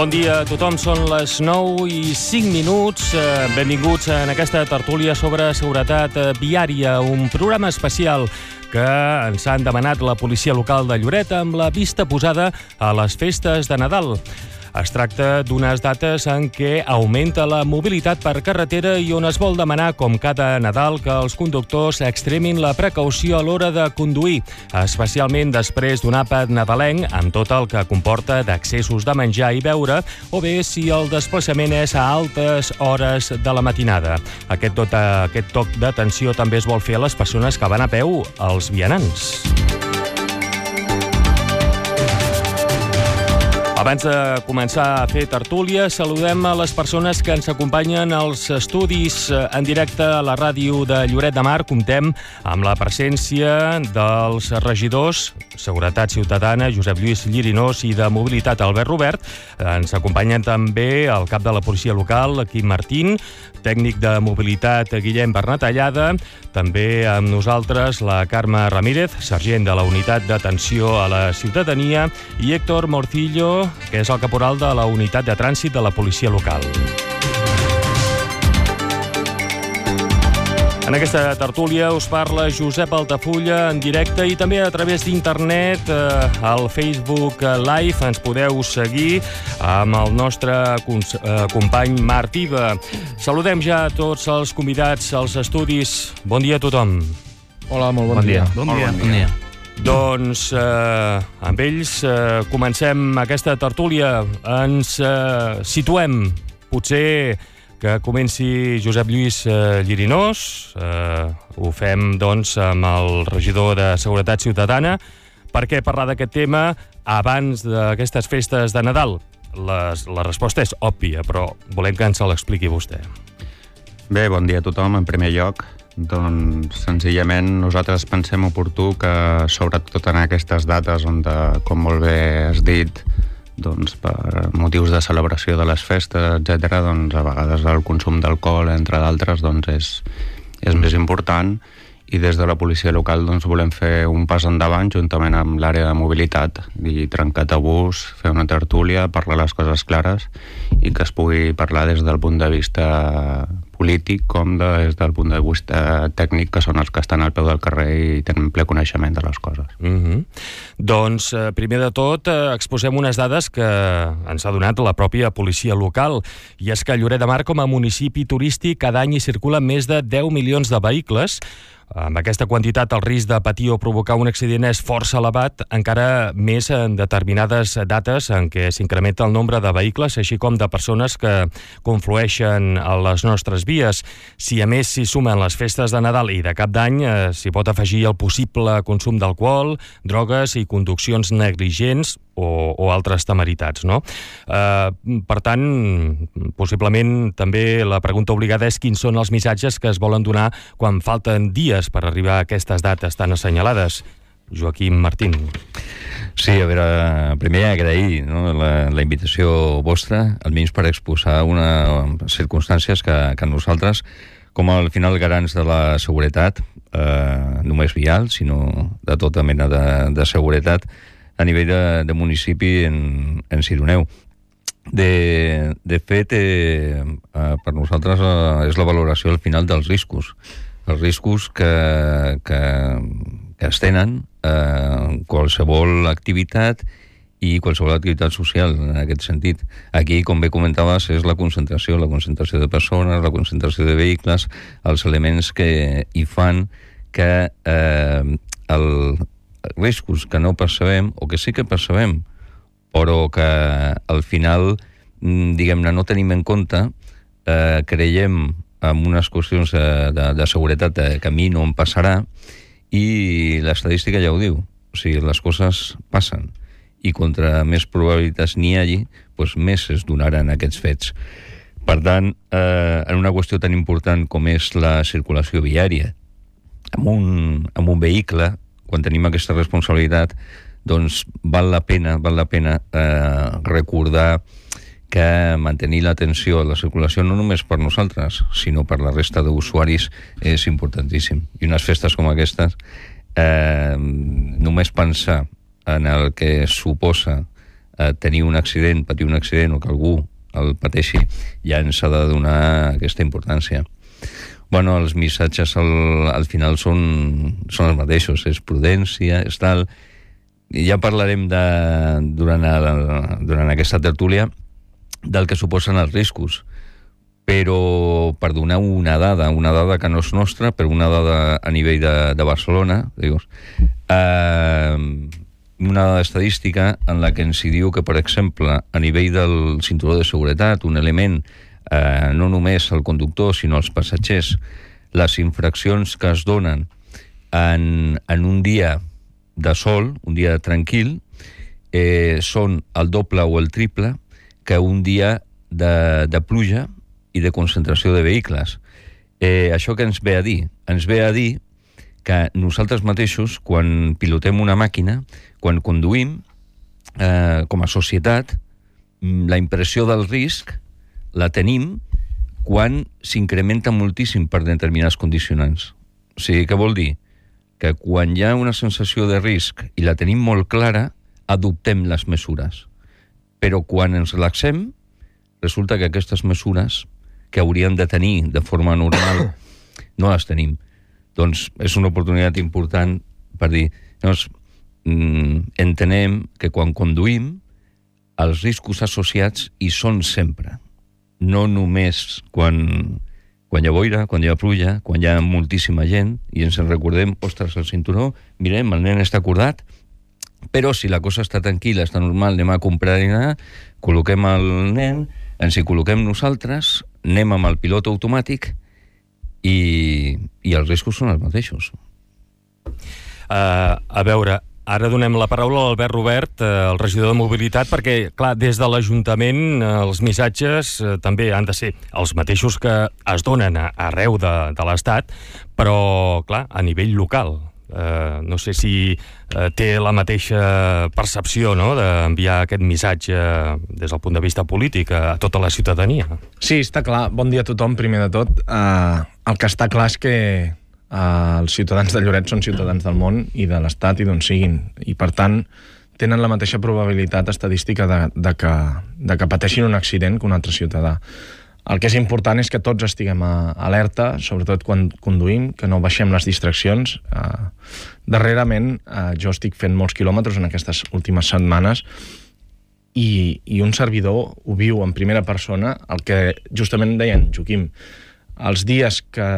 Bon dia a tothom, són les 9:05. Benvinguts en aquesta tertúlia sobre seguretat viària, un programa especial que ens han demanat la policia local de Lloret amb la vista posada a les festes de Nadal. Es tracta d'unes dates en què augmenta la mobilitat per carretera i on es vol demanar, com cada Nadal, que els conductors extremin la precaució a l'hora de conduir, especialment després d'un àpat nadalenc amb tot el que comporta d'accessos de menjar i beure, o bé si el desplaçament és a altes hores de la matinada. Aquest toc d'atenció també es vol fer a les persones que van a peu, als vianants. Abans de començar a fer tertúlia, saludem a les persones que ens acompanyen als estudis en directe a la ràdio de Lloret de Mar. Comptem amb la presència dels regidors Seguretat Ciutadana, Josep Lluís Llirinós, i de Mobilitat, Albert Robert. Ens acompanyen també el cap de la policia local, Quim Martín, tècnic de Mobilitat, Guillem Bernatallada, també amb nosaltres la Carme Ramírez, sergent de la Unitat d'Atenció a la Ciutadania, i Héctor Morcillo, que és el caporal de la Unitat de Trànsit de la policia local. En aquesta tertúlia us parla Josep Altafulla en directe i també a través d'internet al Facebook Live. Ens podeu seguir amb el nostre company Marc Viva. Saludem ja a tots els convidats als estudis. Bon dia a tothom. Hola, molt bon dia. Bon dia. Doncs amb ells comencem aquesta tertúlia. Ens situem, potser que comenci Josep Lluís Llirinós. Ho fem, doncs, amb el regidor de Seguretat Ciutadana. Per què parlar d'aquest tema abans d'aquestes festes de Nadal? La resposta és òbvia, però volem que ens l'expliqui vostè. Bé, bon dia a tothom. En primer lloc, doncs, senzillament, nosaltres pensem oportú que, sobretot en aquestes dates on, com molt bé has dit, doncs, per motius de celebració de les festes, etc., doncs, a vegades el consum d'alcohol, entre d'altres, doncs, és més important, i des de la policia local doncs, volem fer un pas endavant juntament amb l'àrea de mobilitat i trencar tabús, fer una tertúlia, parlar les coses clares i que es pugui parlar des del punt de vista polític com des del punt de vista tècnic, que són els que estan al peu del carrer i tenen ple coneixement de les coses. Doncs, primer de tot, exposem unes dades que ens ha donat la pròpia policia local, i és que a Lloret de Mar, com a municipi turístic, cada any hi circulen més de 10 milions de vehicles. Amb aquesta quantitat, el risc de patir o provocar un accident és força elevat, encara més en determinades dates en què s'incrementa el nombre de vehicles, així com de persones que conflueixen a les nostres vies. Si a més s'hi sumen les festes de Nadal i de Cap d'Any, s'hi pot afegir el possible consum d'alcohol, drogues i conduccions negligents o altres temeritats, no? Per tant, possiblement també la pregunta obligada és quins són els missatges que es volen donar quan falten dies per arribar a aquestes dates tan assenyalades. Joaquim Martín. Sí, a veure, primer agrair, no, la invitació vostra, almenys per exposar unes circumstàncies que nosaltres, com al final garants de la seguretat, només vial, sinó de tota mena de seguretat, a nivell de municipi ens hi doneu. De fet, per nosaltres és la valoració al final dels riscos. Els riscos que es tenen qualsevol activitat i qualsevol activitat social, en aquest sentit. Aquí, com bé comentaves, és la concentració de persones, la concentració de vehicles, els elements que hi fan que els riscos que no percebem, o que sí que percebem, però que al final, diguem-ne, no tenim en compte, creiem en unes qüestions de seguretat que a mi no em passarà, i l'estadística ja ho diu. O sigui, les coses passen, i contra més probabilitats n'hi hagi, doncs més es donaran aquests fets. Per tant, en una qüestió tan important com és la circulació viària, amb un vehicle, quan tenim aquesta responsabilitat, doncs val la pena recordar que mantenir l'atenció a la circulació no només per nosaltres, sinó per la resta d'usuaris és importantíssim. I unes festes com aquestes, només pensar en el que suposa tenir un accident, patir un accident o que algú el pateixi, ja ens ha de donar aquesta importància. Bueno, els missatges al final són els mateixos, és prudència, és tal. I ja parlarem durant aquesta tertúlia del que suposen els riscos, però per donar una dada que no és nostra, però una dada a nivell de Barcelona, una dada estadística en la que ens hi diu que, per exemple, a nivell del cinturó de seguretat, un element no només al conductor, sinó als passatgers, les infraccions que es donen en un dia de sol, un dia tranquil, són el doble o el triple que un dia de pluja i de concentració de vehicles. Això què ens ve a dir? Ens ve a dir que nosaltres mateixos, quan pilotem una màquina, quan conduïm, com a societat, la impressió del risc la tenim quan s'incrementa moltíssim per determinats condicionants. O sigui, què vol dir? Que quan hi ha una sensació de risc i la tenim molt clara, adoptem les mesures. Però quan ens relaxem, resulta que aquestes mesures que hauríem de tenir de forma normal no les tenim. Doncs és una oportunitat important per dir, entenem que quan conduïm els riscos associats hi són sempre. No només quan hi ha boira, quan hi ha pluja, quan hi ha moltíssima gent i ens en recordem, ostres, el cinturó, mirem, el nen està acordat, però si la cosa està tranquil·la, està normal, anem a comprar i anar, col·loquem el nen, ens hi col·loquem nosaltres, anem amb el pilot automàtic i els riscos són els mateixos. A veure, ara donem la paraula a Albert Robert, el regidor de Mobilitat, perquè, clar, des de l'Ajuntament els missatges també han de ser els mateixos que es donen arreu de l'Estat, però, clar, a nivell local. No sé si té la mateixa percepció, no?, d'enviar aquest missatge des del punt de vista polític a tota la ciutadania. Sí, està clar. Bon dia a tothom, primer de tot. El que està clar és que els ciutadans de Lloret són ciutadans del món i de l'Estat i d'on siguin, i per tant tenen la mateixa probabilitat estadística de que pateixin un accident que un altre ciutadà. El que és important és que tots estiguem alerta, sobretot quan conduïm, que no baixem les distraccions. Darrerament jo estic fent molts quilòmetres en aquestes últimes setmanes i un servidor ho viu en primera persona, el que justament deien, Joaquim, els dies que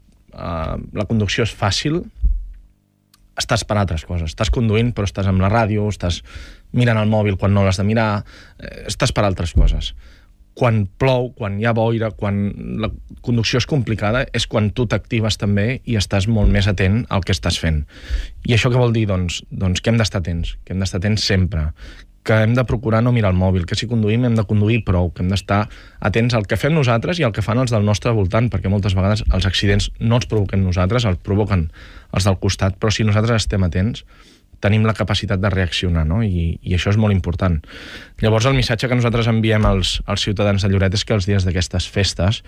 la conducció és fàcil, estàs per altres coses. Estàs conduint, però estàs amb la ràdio, estàs mirant el mòbil quan no l'has de mirar, estàs per altres coses. Quan plou, quan hi ha boira, quan la conducció és complicada, és quan tu t'actives també i estàs molt més atent al que estàs fent. I això què vol dir? Doncs que hem d'estar atents, que hem d'estar atents sempre, que hem de procurar no mirar el mòbil, que si conduïm hem de conduir prou, que hem d'estar atents al que fem nosaltres i al que fan els del nostre voltant, perquè moltes vegades els accidents no els provoquem nosaltres, els provoquen els del costat, però si nosaltres estem atents, tenim la capacitat de reaccionar, no? I això és molt important. Llavors el missatge que nosaltres enviem als ciutadans de Lloret és que els dies d'aquestes festes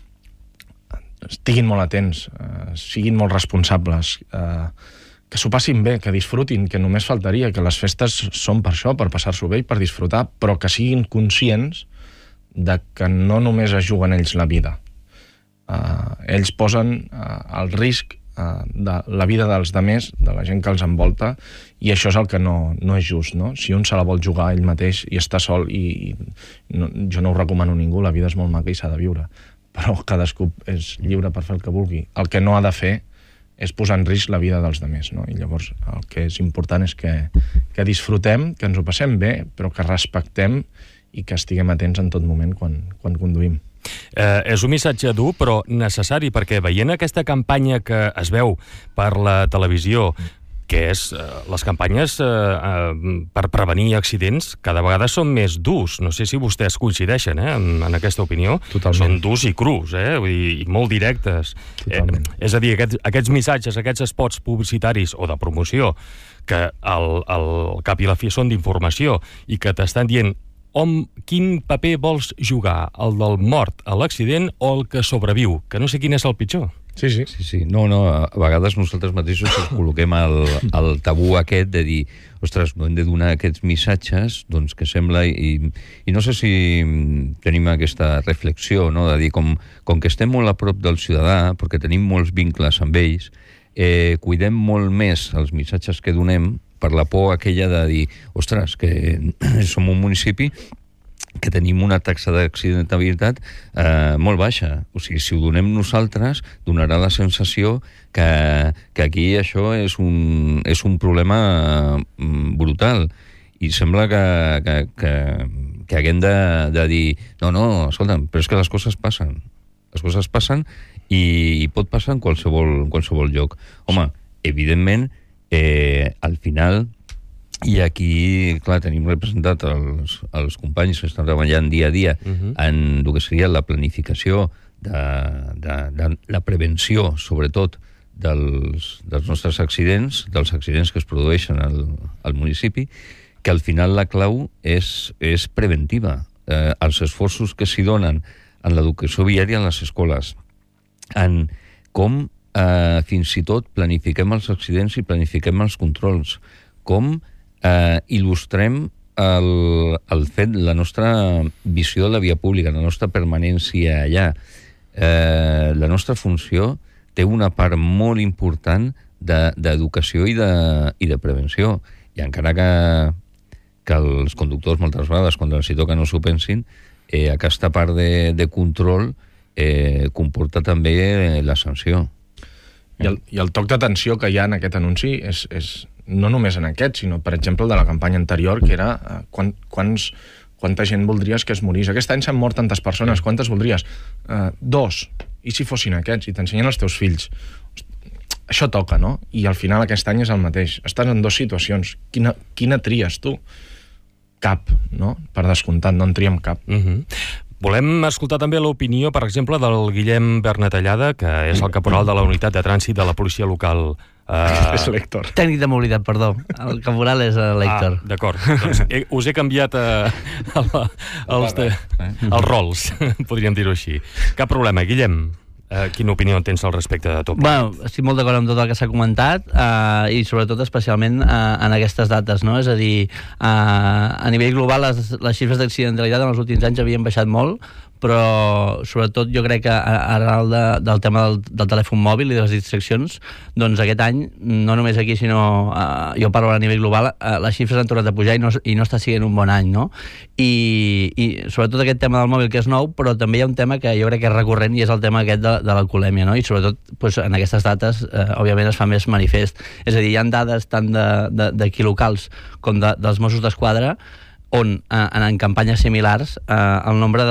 estiguin molt atents, siguin molt responsables, que s'ho passin bé, que disfrutin, que només faltaria, que les festes són per això, per passar-s'ho bé i per disfrutar, però que siguin conscients de que no només es juguen ells la vida. Ells posen el risc de la vida dels demés, de la gent que els envolta, i això és el que no és just, no? Si un se la vol jugar ell mateix i està sol, i jo no ho recomano a ningú, la vida és molt maca i s'ha de viure, però cadascú és lliure per fer el que vulgui. El que no ha de fer és posar en risc la vida dels demés, no? I llavors el que és important és que disfrutem, que ens ho passem bé, però que respectem i que estiguem atents en tot moment quan conduïm. És un missatge dur però necessari, perquè veient aquesta campanya que es veu per la televisió, que és les campanyes per prevenir accidents, cada vegada són més durs. No sé si vostès coincideixen en aquesta opinió. Totalment. Són durs i crus, vull dir, i molt directes. És a dir, aquests missatges, aquests spots publicitaris o de promoció, que al cap i la fi són d'informació i que t'estan dient quin paper vols jugar, el del mort a l'accident o el que sobreviu, que no sé quin és el pitjor. Sí. No, a vegades nosaltres mateixos ens col·loquem el tabú aquest de dir, ostres, no hem de donar aquests missatges, doncs que sembla... I no sé si tenim aquesta reflexió, no?, de dir, com que estem molt a prop del ciutadà, perquè tenim molts vincles amb ells, cuidem molt més els missatges que donem per la por aquella de dir, ostres, que som un municipi que tenim una taxa d'accidentabilitat molt baixa. O sigui, si ho donem nosaltres, donarà la sensació que aquí això és un problema brutal. I sembla que haguem de dir no, escolta'm, però és que les coses passen. Les coses passen i pot passar en qualsevol lloc. Home, evidentment, al final... I aquí, clar, tenim representat els companys que estan treballant dia a dia en el que seria la planificació de la prevenció, sobretot, dels nostres accidents, dels accidents que es produeixen al municipi, que al final la clau és preventiva. Els esforços que s'hi donen en l'educació viària en les escoles, en com fins i tot planifiquem els accidents i planifiquem els controls, com il·lustrem el fet, la nostra visió de la via pública, la nostra permanència allà. La nostra funció té una part molt important d'educació i de prevenció. I encara que els conductors moltes vegades, quan els hi toca, no s'ho pensin, aquesta part de control comporta també la sanció. I el toc d'atenció que hi ha en aquest anunci és no només en aquest, sinó, per exemple, de la campanya anterior, que era quanta gent voldries que es morís. Aquest any s'han mort tantes persones, quantes voldries? 2. I si fossin aquests? I t'ensenyen els teus fills. Això toca, no? I al final aquest any és el mateix. Estàs en 2 situacions. Quina tries tu? Cap, no? Per descomptat, no en triem cap. Volem escoltar també l'opinió, per exemple, del Guillem Bernatallada, que és el caporal de la unitat de trànsit de la policia local. És l'Héctor. Tècnic de mobilitat, perdó. El caporal és l'Héctor. D'acord. Doncs us he canviat els rols, podríem dir-ho així. Cap problema. Guillem, quina opinió tens al respecte de tot? Bueno, estic molt d'acord amb tot el que s'ha comentat i sobretot especialment en aquestes dates, no? És a dir, a nivell global les xifres d'accidentalitat en els últims anys havien baixat molt, però sobretot jo crec que arrel del tema del telèfon mòbil i de les distraccions, doncs aquest any, no només aquí, sinó jo parlo a nivell global, les xifres han tornat a pujar i no està sent un bon any, no? I sobretot aquest tema del mòbil que és nou, però també hi ha un tema que jo crec que és recurrent i és el tema aquest de l'alcoholèmia, no? I sobretot doncs, en aquestes dates òbviament es fa més manifest. És a dir, hi ha dades tant d'aquí locals com dels Mossos d'Esquadra on en campanyes similars el nombre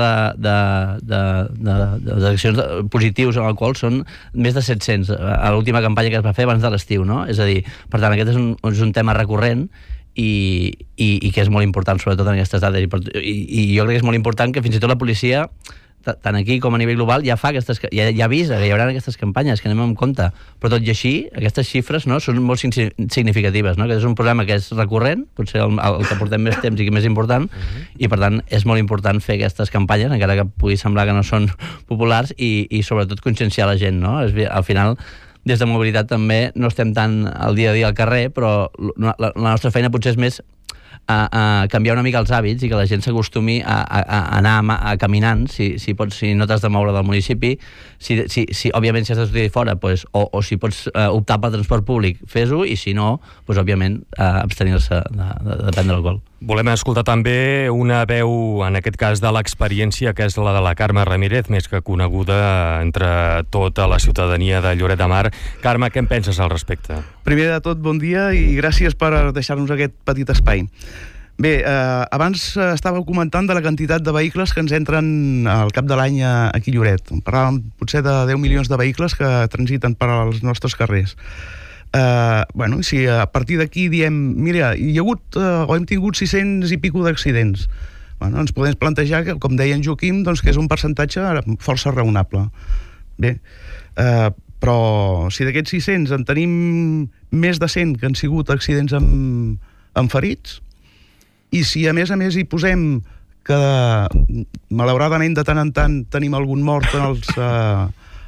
d'accions positius en alcohol són més de 700 a l'última campanya que es va fer abans de l'estiu, no? És a dir, per tant, aquest és un tema recurrent i que és molt important, sobretot en aquestes dades. I jo crec que és molt important que fins i tot la policia, tant aquí com a nivell global, ja avisa que hi haurà aquestes campanyes, que anem amb compte. Però tot i així, aquestes xifres, no, són molt significatives, no? Que és un problema que és recurrent, potser el que portem més temps i que és més important, i per tant és molt important fer aquestes campanyes, encara que pugui semblar que no són populars, i sobretot conscienciar la gent, no? Al final, des de mobilitat també no estem tant al dia a dia al carrer, però la nostra feina potser és més a canviar una mica els hàbits i que la gent s'acostumi a anar caminant, si no t'has de moure del municipi, òbviament si has de sortir fora, o si pots optar pel transport públic, fes-ho, i si no, òbviament abstenir-se de prendre alcohol. Volem escoltar també una veu, en aquest cas de l'experiència, que és la de la Carme Ramírez, més que coneguda entre tota la ciutadania de Lloret de Mar. Carme, què en penses al respecte? Primer de tot, bon dia i gràcies per deixar-nos aquest petit espai. Bé, abans estàveu comentant de la quantitat de vehicles que ens entren al cap de l'any aquí a Lloret. Parlàvem potser de 10 milions de vehicles que transiten per als nostres carrers. Si a partir d'aquí diem, mira, hi ha hagut o hem tingut 600 i pico d'accidents, ens podem plantejar que, com deia en Joaquim, doncs que és un percentatge força raonable. Bé, però si d'aquests 600 en tenim més de 100 que han sigut accidents amb ferits, i si a més hi posem que malauradament de tant en tant tenim algun mort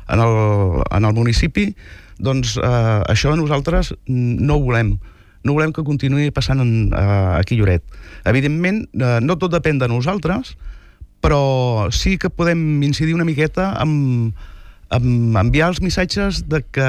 en el municipi, doncs això nosaltres no ho volem. No volem que continuï passant aquí a Lloret. Evidentment, no tot depèn de nosaltres, però sí que podem incidir una miqueta amb enviar els missatges de que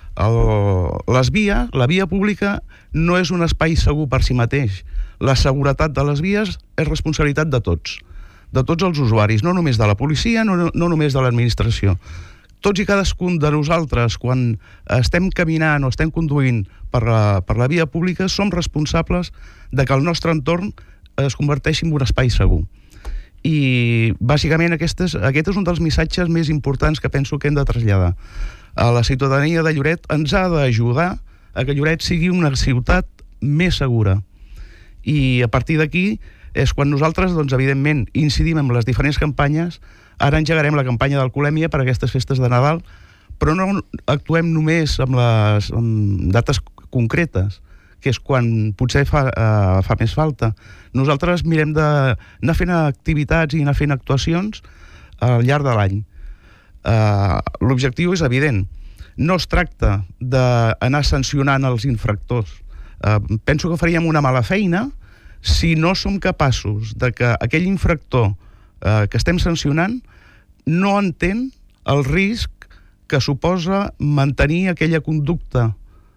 la via pública no és un espai segur per si mateix. La seguretat de les vies és responsabilitat de tots els usuaris, no només de la policia, no només de l'administració. Tots i cadascun de nosaltres, quan estem caminant o estem conduint per la via pública, som responsables de que el nostre entorn es converteixi en un espai segur. I, bàsicament, aquest és un dels missatges més importants que penso que hem de traslladar. A la ciutadania de Lloret ens ha d'ajudar a que Lloret sigui una ciutat més segura. I a partir d'aquí és quan nosaltres, doncs, evidentment, incidim en les diferents campanyes. Ara engegarem la campanya d'alcoholèmia per a aquestes festes de Nadal, però no actuem només amb dates concretes, que és quan potser fa més falta. Nosaltres mirem d'anar fent activitats i anar fent actuacions al llarg de l'any. L'objectiu és evident. No es tracta d'anar sancionant els infractors. Penso que faríem una mala feina si no som capaços de que aquell infractor que estem sancionant no entén el risc que suposa mantenir aquella conducta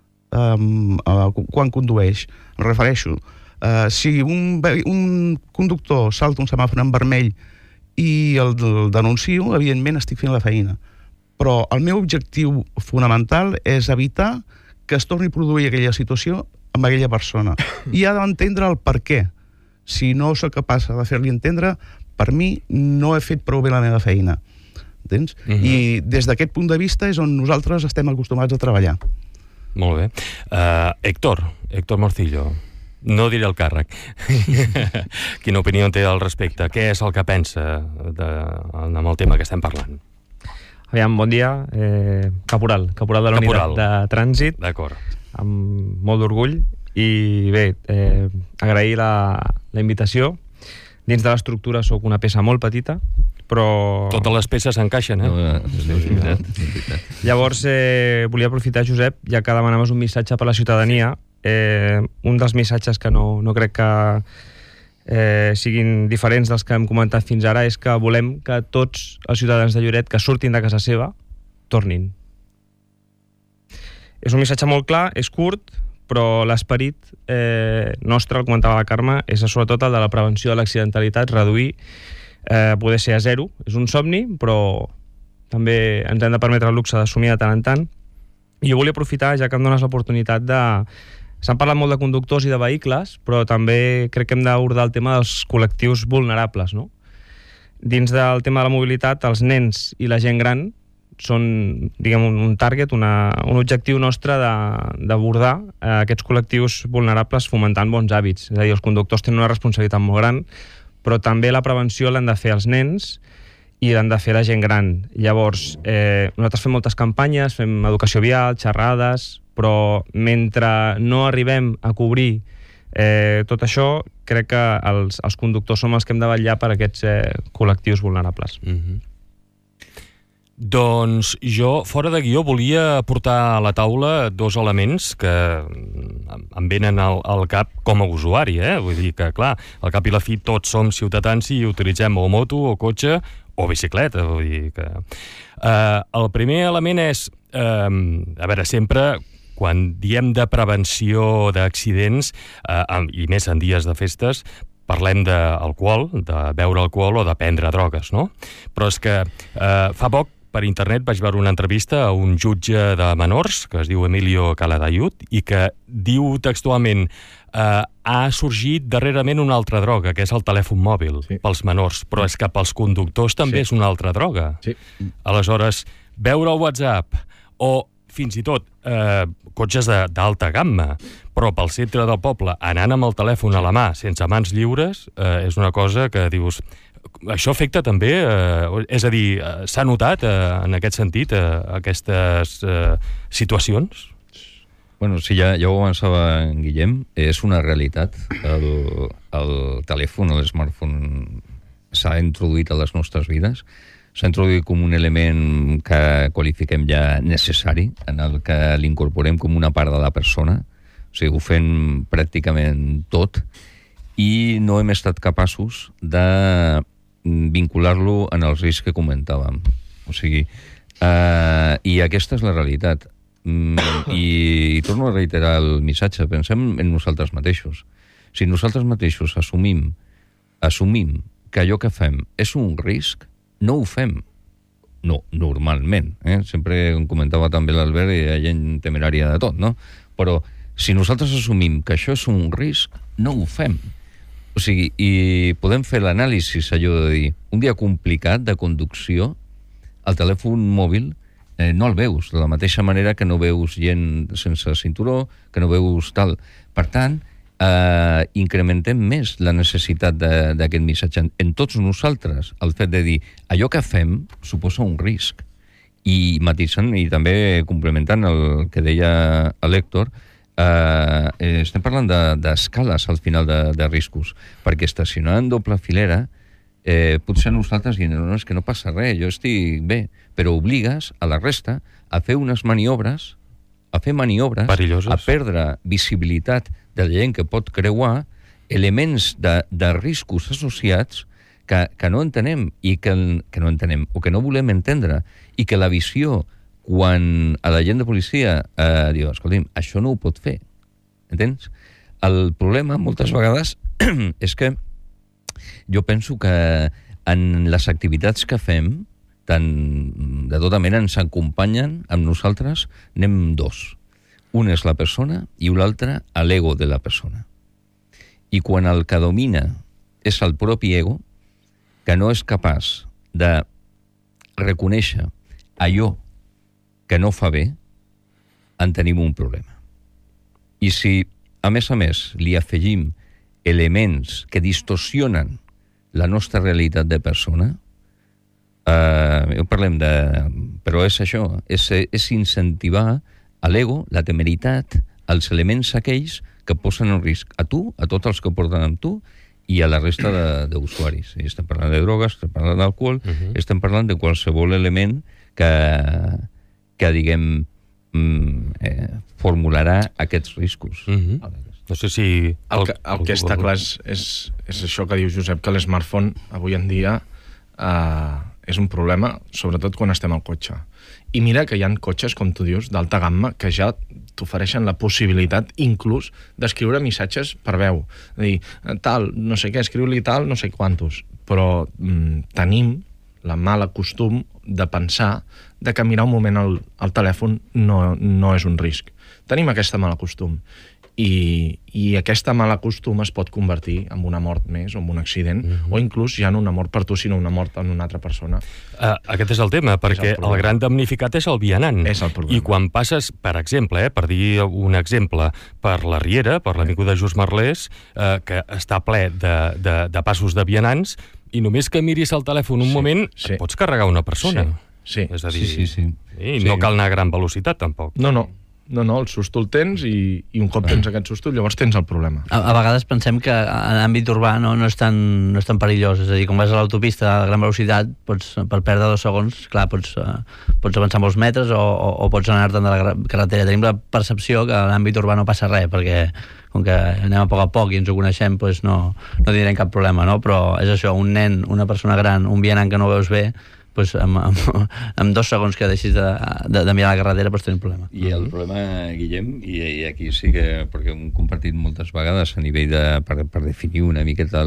quan condueix. Em refereixo, si un conductor salta un semàfor en vermell i el denuncio, evidentment estic fent la feina. Però el meu objectiu fonamental és evitar que es torni a produir aquella situació amb aquella persona. I ha d'entendre el per què. Si no soc capaç de fer-li entendre, per mi no he fet prou bé la meva feina. Entens? I des d'aquest punt de vista és on nosaltres estem acostumats a treballar. Molt bé. Héctor Morcillo, no diré el càrrec. Quina opinió té al respecte? Què és el que pensa amb el tema que estem parlant? Aviam, bon dia. Caporal de la Unitat de Trànsit. D'acord. Amb molt d'orgull. I bé, agrair la invitació. Dins de l'estructura sóc una peça molt petita, però... Totes les peces s'encaixen, És veritat. Llavors, volia aprofitar, Josep, ja que demanaves un missatge per a la ciutadania. Un dels missatges que no crec que siguin diferents dels que hem comentat fins ara és que volem que tots els ciutadans de Lloret que surtin de casa seva tornin. És un missatge molt clar, és curt, però l'esperit nostre, el comentava la Carme, és sobretot el de la prevenció de l'accidentalitat, reduir, poder ser a zero. És un somni, però també ens hem de permetre el luxe d'assumir de tant en tant. I jo volia aprofitar, ja que em dones l'oportunitat de... S'han parlat molt de conductors i de vehicles, però també crec que hem d'abordar el tema dels col·lectius vulnerables, no? Dins del tema de la mobilitat, els nens i la gent gran són, diguem, un target, un objectiu nostre d'abordar aquests col·lectius vulnerables fomentant bons hàbits. És a dir, els conductors tenen una responsabilitat molt gran, però també la prevenció l'han de fer els nens i l'han de fer la gent gran. Llavors, nosaltres fem moltes campanyes, fem educació vial, xerrades, però mentre no arribem a cobrir tot això, crec que els conductors som els que hem de vetllar per aquests col·lectius vulnerables. Doncs jo, fora de guió, volia portar a la taula dos elements que em venen al cap com a usuari, Vull dir que, clar, al cap i la fi tots som ciutadans i utilitzem o moto o cotxe o bicicleta, vull dir que... El primer element és, a veure, sempre quan diem de prevenció d'accidents, i més en dies de festes, parlem d'alcohol, de beure alcohol o de prendre drogues, no? Però és que fa poc per internet vaig veure una entrevista a un jutge de menors, que es diu Emilio Calatayud, i que diu textualment ha sorgit darrerament una altra droga, que és el telèfon mòbil, pels menors, però és que pels conductors també és una altra droga. Aleshores, veure el WhatsApp o fins i tot cotxes d'alta gamma, però pel centre del poble, anant amb el telèfon a la mà, sense mans lliures, és una cosa que dius... Això afecta també, és a dir, s'ha notat en aquest sentit aquestes situacions? Bueno, sí, ja ho avançava en Guillem, és una realitat. El telèfon o l'smartphone s'ha introduït a les nostres vides. s'ha introduït com un element que qualifiquem ja necessari, en el que l'incorporem com una part de la persona, o sigui, ho fem pràcticament tot, i no hem estat capaços de vincular-lo en els riscs que comentàvem. O sigui, i aquesta és la realitat. I torno a reiterar el missatge, pensem en nosaltres mateixos. Si nosaltres mateixos assumim que allò que fem és un risc, no ho fem. No, normalment. Sempre em comentava també l'Albert, i hi ha gent temerària de tot, no? Però si nosaltres assumim que això és un risc, no ho fem. O sigui, i podem fer l'anàlisi, allò de dir, un dia complicat de conducció, el telèfon mòbil no el veus, de la mateixa manera que no veus gent sense cinturó, que no veus tal. Per tant, incrementem més la necessitat d'aquest missatge en tots nosaltres, el fet de dir allò que fem suposa un risc. I matisant, i també complementant el que deia l'Héctor, estem parlant d'escales al final de riscos, perquè estacionar en doble filera potser nosaltres dient, no, és que no passa res, jo estic bé, però obligues a la resta a fer unes maniobres, perilloses, a perdre visibilitat de la gent que pot creuar, elements de riscos associats que no entenem, i que no entenem, o que no volem entendre, i que la visió, quan a la gent de policia diu, escolti'm, això no ho pot fer, entens? El problema, moltes vegades, és que jo penso que en les activitats que fem, tant de tota mena, ens acompanyen amb nosaltres, anem dos. Un és la persona i l'altre l'ego de la persona. I quan el que domina és el propi ego, que no és capaç de reconèixer allò que no fa bé, en tenim un problema. I si, a més, li afegim elements que distorsionen la nostra realitat de persona, parlem de... Però és això, és incentivar a l'ego, la temeritat, els elements aquells que posen en risc a tu, a tots els que porten amb tu, i a la resta d'usuaris. Estem parlant de drogues, estem parlant d'alcohol, estem parlant de qualsevol element que diguem, formularà aquests riscos. No sé si... El que està clar és això que diu Josep, que l'smartphone avui en dia és un problema, sobretot quan estem al cotxe. I mira que hi ha cotxes, com tu dius, d'alta gamma, que ja t'ofereixen la possibilitat inclús d'escriure missatges per veu. És a dir, tal, no sé què, escriu-li tal, no sé quantos. Però tenim la mala costum de pensar de que mirar un moment el telèfon no és un risc. Tenim aquesta mala costum. I aquesta mala costum es pot convertir en una mort més, o en un accident, o inclús ja no una mort per tu, sinó una mort en una altra persona. Aquest és el tema, perquè el gran damnificat és el vianant. És el problema. I quan passes, per exemple, per dir un exemple, per la Riera, per l'avinguda Just Merlès, que està ple de passos de vianants, i només que miris el telèfon un moment, pots carregar una persona. Sí. És a dir, no cal anar a gran velocitat, tampoc. No, el susto el tens i un cop tens aquest susto, llavors tens el problema. A vegades pensem que en l'àmbit urbà no és tan perillós, és a dir, com vas a l'autopista a gran velocitat, per perdre 2 segons, clar, pots avançar molts metres o pots anar-te'n de la carretera. Tenim la percepció que a l'àmbit urbà no passa res, perquè com que anem a poc i ens ho coneixem, doncs no tindrem cap problema, no? Però és això, un nen, una persona gran, un vianant que no veus bé, pues amb 2 segons que deixis de mirar la carretera pots tenir un problema. I el problema, Guillem, i aquí sí que, perquè hem compartit moltes vegades a nivell per definir una miqueta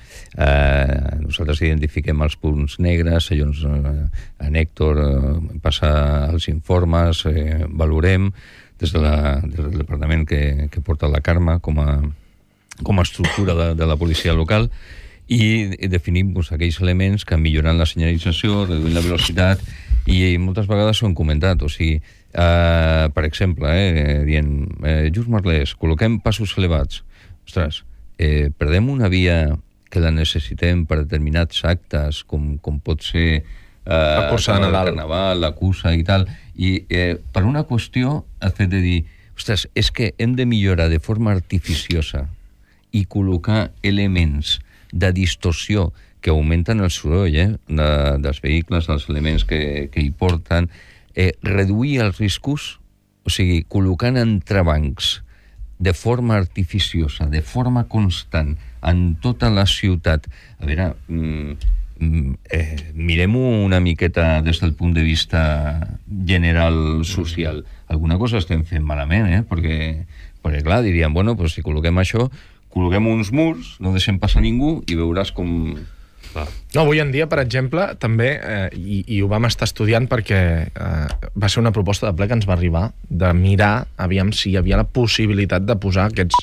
nosaltres identifiquem els punts negres, llavors en Héctor passa els informes, valorem des del departament que porta la Carme com a estructura de la policia local, i definim aquells elements que milloren la senyalització, reduint la velocitat, i moltes vegades ho hem comentat, o sigui, per exemple, dient, Just Merlès, col·loquem passos elevats. Ostres, perdem una via que la necessitem per determinats actes, com pot ser la cursa de Nadal, Carnaval, la cursa i tal, i per una qüestió, el fet de dir, ostres, és que hem de millorar de forma artificiosa i col·locar elements de distorsió que augmenten el soroll dels vehicles, els elements que hi porten, reduir els riscos, o sigui, col·locant entrebancs de forma artificiosa, de forma constant, en tota la ciutat. A veure, mirem-ho una miqueta des del punt de vista general social. Alguna cosa estem fent malament, perquè clar, diríem, bueno, pues, si col·loquem això, col·loquem uns murs, no deixem passar ningú i veuràs com... No, avui en dia, per exemple, també, i ho vam estar estudiant perquè va ser una proposta de ple que ens va arribar, de mirar, aviam, si hi havia la possibilitat de posar aquests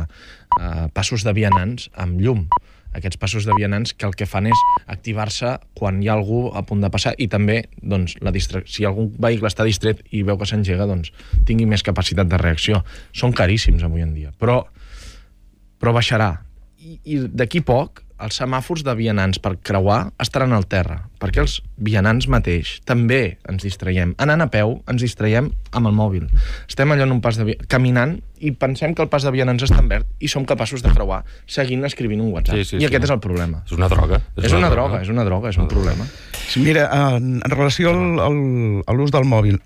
passos de vianants amb llum. Aquests passos de vianants que el que fan és activar-se quan hi ha algú a punt de passar i també, doncs, si algun vehicle està distret i veu que s'engega, doncs, tingui més capacitat de reacció. Són caríssims avui en dia, però baixarà. I d'aquí poc, els semàfors de vianants per creuar estaran al terra, perquè els vianants mateix també ens distraiem. Anant a peu, ens distraiem amb el mòbil. Estem allò en un pas de caminant i pensem que el pas de vianants està en verd i som capaços de creuar seguint escrivint un WhatsApp. I aquest és el problema. És una droga. És una droga, és un problema. Mira, en relació a l'ús del mòbil,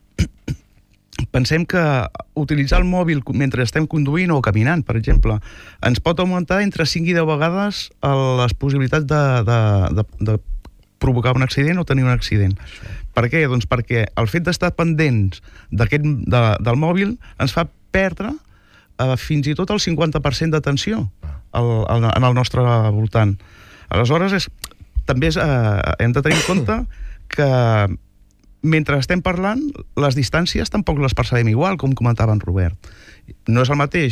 pensem que utilitzar el mòbil mentre estem conduint o caminant, per exemple, ens pot augmentar entre 5 i 10 vegades les possibilitats de provocar un accident o tenir un accident. Per què? Doncs perquè el fet d'estar pendents del mòbil ens fa perdre fins i tot el 50% d'atenció en el nostre voltant. Aleshores, també hem de tenir en compte que mentre estem parlant, les distàncies tampoc les percebem igual, com comentava en Robert. No és el mateix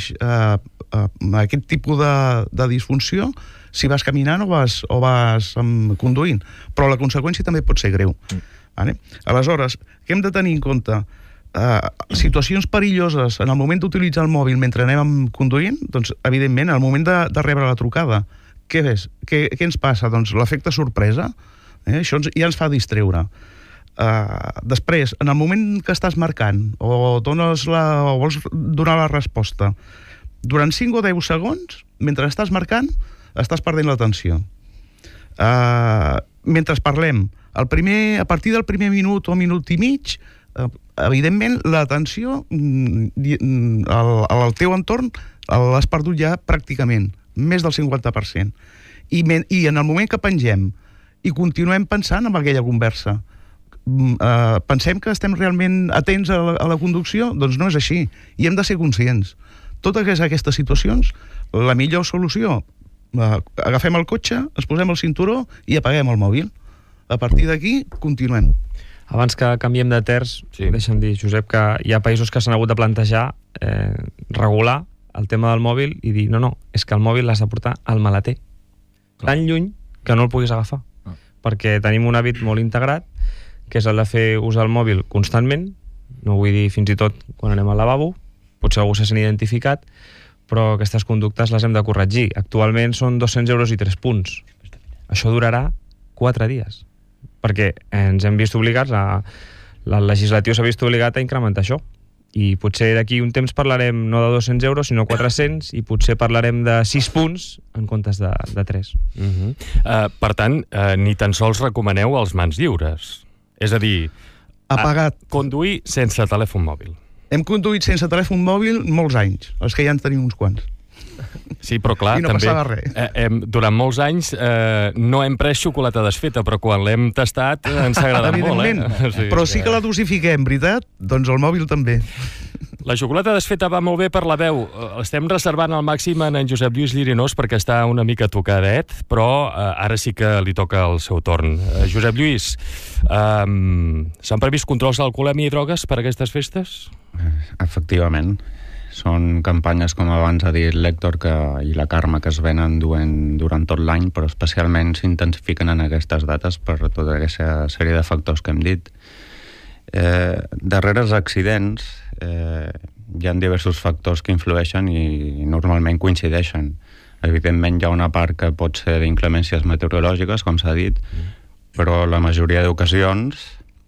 aquest tipus de disfunció si vas caminant o vas conduint, però la conseqüència també pot ser greu. Vale? Aleshores, què hem de tenir en compte? Situacions perilloses en el moment d'utilitzar el mòbil mentre anem conduint, doncs, evidentment, al moment de rebre la trucada, què ens passa? Doncs l'efecte sorpresa, això ja ens fa distreure. Després, en el moment que estàs marcant o vols donar la resposta, durant 5 o 10 segons, mentre estàs marcant, estàs perdent l'atenció. Mentre parlem, a partir del primer minut o minut i mig, evidentment, l'atenció al teu entorn l'has perdut ja pràcticament, més del 50%. I en el moment que pengem i continuem pensant en aquella conversa, pensem que estem realment atents a la conducció? Doncs no és així, i hem de ser conscients. Totes aquestes situacions, la millor solució, agafem el cotxe, ens posem el cinturó i apaguem el mòbil. A partir d'aquí, continuem. Abans que canviem de terç, deixa'm dir, Josep, que hi ha països que s'han hagut de plantejar regular el tema del mòbil i dir, no, és que el mòbil l'has de portar al maleter. Tan lluny que no el puguis agafar. Perquè tenim un hàbit molt integrat, que és el de fer ús del mòbil constantment, no vull dir fins i tot quan anem al lavabo, potser algú se sent identificat, però aquestes conductes les hem de corregir. Actualment són 200 euros i 3 punts. Això durarà 4 dies, perquè ens hem vist obligats, el legislatiu s'ha vist obligat a incrementar això, i potser d'aquí un temps parlarem no de 200 euros, sinó 400, i potser parlarem de 6 punts en comptes de 3. Per tant, ni tan sols recomaneu els mans lliures. És a dir, conduir sense telèfon mòbil. Hem conduït sense telèfon mòbil molts anys, els que ja en tenim uns quants. Sí, però clar, I no també passava res. Durant molts anys no hem pres xocolata desfeta, però quan l'hem tastat ens ha agradat molt. Evidentment, però sí que la dosifiquem, veritat? Doncs el mòbil també. La xocolata desfeta va molt bé per la veu. Estem reservant al màxim en Josep Lluís Llirinós perquè està una mica tocadet, però ara sí que li toca el seu torn. Josep Lluís, s'han previst controls d'alcoholèmia i drogues per a aquestes festes? Efectivament. Són campanyes, com abans ha dit l'Hèctor i la Carme, que es venen durant tot l'any, però especialment s'intensifiquen en aquestes dates per tota aquesta sèrie de factors que hem dit. Darrere els accidents hi ha diversos factors que influeixen i normalment coincideixen. Evidentment hi ha una part que pot ser d'inclemències meteorològiques, com s'ha dit, però la majoria d'ocasions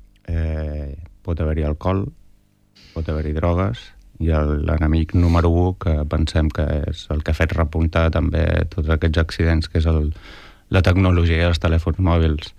pot haver-hi alcohol, pot haver-hi drogues, i l'enemic número 1, que pensem que és el que ha fet repuntar també tots aquests accidents, que és la tecnologia dels telèfons mòbils.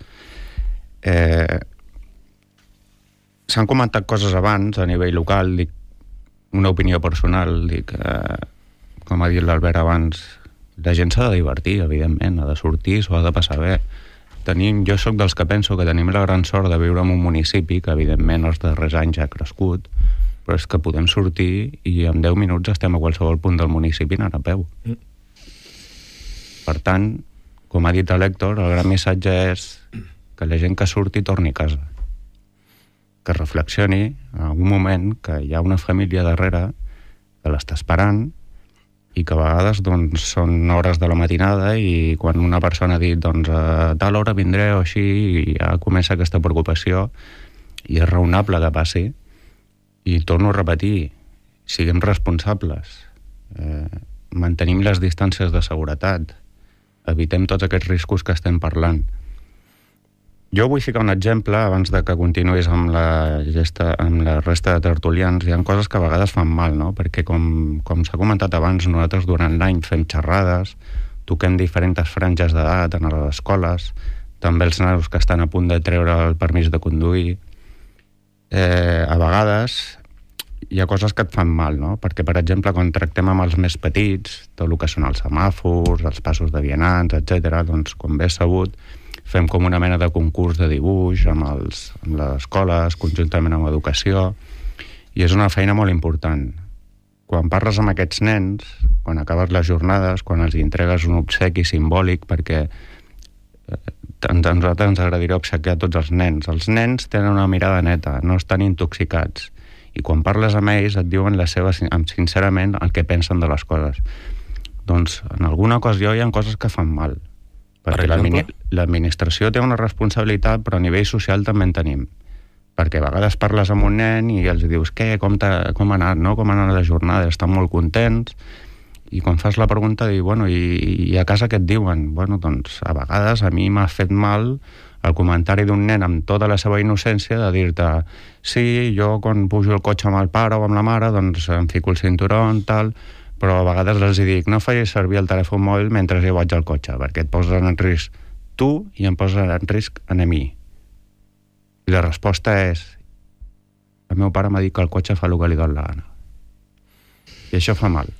S'han comentat coses abans a nivell local, dic una opinió personal, dic, com ha dit l'Albert abans, la gent s'ha de divertir, evidentment, ha de sortir, s'ho ha de passar bé. Jo sóc dels que penso que tenim la gran sort de viure en un municipi que, evidentment, els darrers anys ha crescut, però és que podem sortir i en 10 minuts estem a qualsevol punt del municipi anant a peu. Per tant, com ha dit l'Hèctor, el gran missatge és que la gent que surti torni a casa. Que reflexioni en algun moment que hi ha una família darrere que l'està esperant i que a vegades doncs, són hores de la matinada i quan una persona ha dit doncs, a tal hora vindré o així i ja comença aquesta preocupació i és raonable que passi. I torno a repetir, siguem responsables, mantenim les distàncies de seguretat, evitem tots aquests riscos que estem parlant. Jo vull ficar un exemple, abans de que continuïs amb la resta de tertulians. Hi ha coses que a vegades fan mal, no? Perquè com s'ha comentat abans, nosaltres durant l'any fem xerrades, toquem diferents franges d'edat en les escoles, també els nanos que estan a punt de treure el permís de conduir. A vegades hi ha coses que et fan mal, no? Perquè, per exemple, quan tractem amb els més petits, tot el que són els semàfors, els passos de vianants, etc., doncs, com bé sabut, fem com una mena de concurs de dibuix amb les escoles, conjuntament amb educació, i és una feina molt important. Quan parles amb aquests nens, quan acabes les jornades, quan els entregues un obsequi simbòlic, perquè a nosaltres ens agradaria obsequiar tots els nens. Els nens tenen una mirada neta, no estan intoxicats, i quan parles amb ells et diuen sincerament el que pensen de les coses. Doncs en alguna ocasió hi ha coses que fan mal, perquè l'administració té una responsabilitat, però a nivell social també en tenim. Perquè a vegades parles amb un nen i els dius, com ha anat, no? Com ha anat la jornada? Estan molt contents, i quan fas la pregunta, dius, bueno, i a casa què et diuen? Bueno, doncs a vegades a mi m'ha fet mal el comentari d'un nen amb tota la seva innocència de dir-te, sí, jo quan pujo el cotxe amb el pare o amb la mare, doncs em fico el cinturó, tal, però a vegades els dic, no facis servir el telèfon mòbil mentre jo vaig al cotxe, perquè et poses en risc tu i em poses en risc a mi. I la resposta és, el meu pare m'ha dit que el cotxe fa el que li dona la gana. I això fa mal.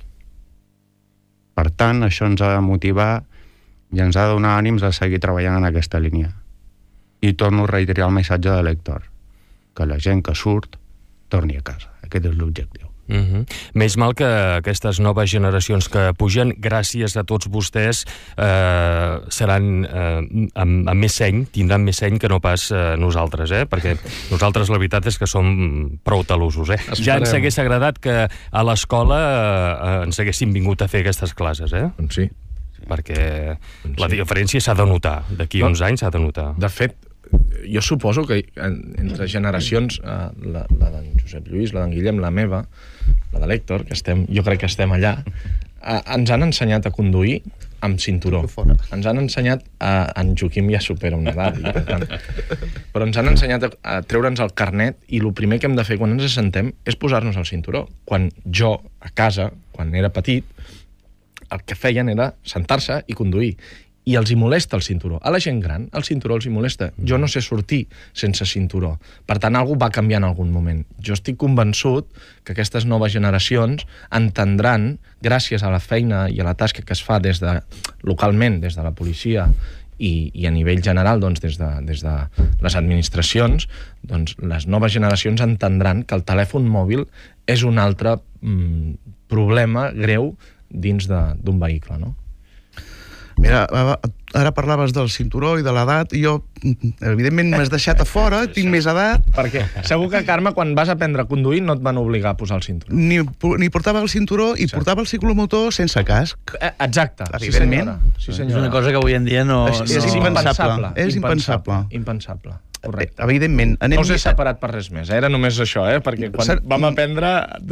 Per tant, això ens ha de motivar i ens ha de donar ànims a seguir treballant en aquesta línia. I torno a reiterar el missatge de l'Hèctor, que la gent que surt torni a casa. Aquest és l'objectiu. Més mal que aquestes noves generacions que pugen, gràcies a tots vostès, seran amb més seny, tindran més seny que no pas nosaltres, perquè nosaltres la veritat és que som prou talussos. Ja ens hagués agradat que a l'escola ens haguéssim vingut a fer aquestes classes, Sí. Perquè la diferència s'ha de notar, d'aquí uns anys s'ha de notar. De fet, jo suposo que entre generacions, la d'en Josep Lluís, la d'en Guillem, la meva, la de l'Hèctor, jo crec que estem allà, ens han ensenyat a conduir amb cinturó. Ens han ensenyat en Joaquim ja supera una edat, però ens han ensenyat a treure'ns el carnet, i el primer que hem de fer quan ens assentem és posar-nos el cinturó. Quan jo, a casa, quan era petit, el que feien era sentar-se i conduir. I els hi molesta el cinturó. A la gent gran, el cinturó els hi molesta. Jo no sé sortir sense cinturó. Per tant, alguna va canviar en algun moment. Jo estic convençut que aquestes noves generacions entendran, gràcies a la feina i a la tasca que es fa localment, des de la policia i a nivell general, doncs, des de les administracions, doncs, les noves generacions entendran que el telèfon mòbil és un altre problema greu dins d'un vehicle, no? Mira, ara parlaves del cinturó i de l'edat, i jo, evidentment, m'has deixat a fora, tinc més edat. Per què? Segur que, Carme, quan vas aprendre a conduir no et van obligar a posar el cinturó. Ni portava el cinturó i portava el ciclomotor sense casc. Exacte, evidentment. Sí, senyora. És una cosa que avui en dia no... És impensable. És impensable. Impensable. Correcte. Evidentment. No us he separat per res més, era només això, perquè quan vam aprendre...